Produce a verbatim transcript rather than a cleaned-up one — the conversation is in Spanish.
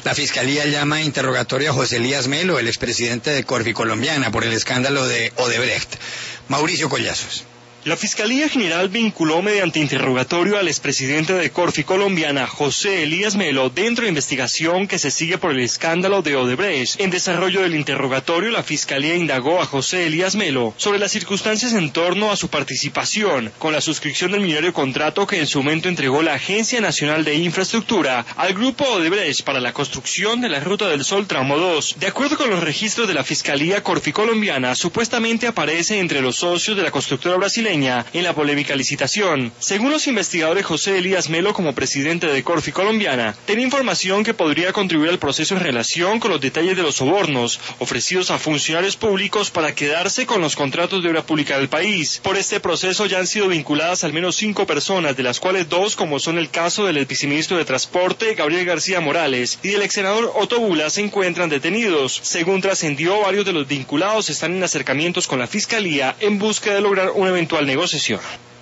La Fiscalía llama a interrogatorio a José Elías Melo, el expresidente de Corficolombiana, por el escándalo de Odebrecht. Mauricio Collazos. La Fiscalía General vinculó mediante interrogatorio al expresidente de Corficolombiana, José Elías Melo, dentro de investigación que se sigue por el escándalo de Odebrecht. En desarrollo del interrogatorio, la Fiscalía indagó a José Elías Melo sobre las circunstancias en torno a su participación con la suscripción del millonario contrato que en su momento entregó la Agencia Nacional de Infraestructura al grupo Odebrecht para la construcción de la Ruta del Sol Tramo dos. De acuerdo con los registros de la Fiscalía Corficolombiana, supuestamente aparece entre los socios de la constructora brasileña en la polémica licitación. Según los investigadores, José Elías Melo, como presidente de Corficolombiana, tenía información que podría contribuir al proceso en relación con los detalles de los sobornos ofrecidos a funcionarios públicos para quedarse con los contratos de obra pública del país. Por este proceso ya han sido vinculadas al menos cinco personas, de las cuales dos, como son el caso del viceministro de Transporte, Gabriel García Morales, y del ex senador Otto Bula, se encuentran detenidos. Según trascendió, varios de los vinculados están en acercamientos con la Fiscalía en busca de lograr un eventual negociación.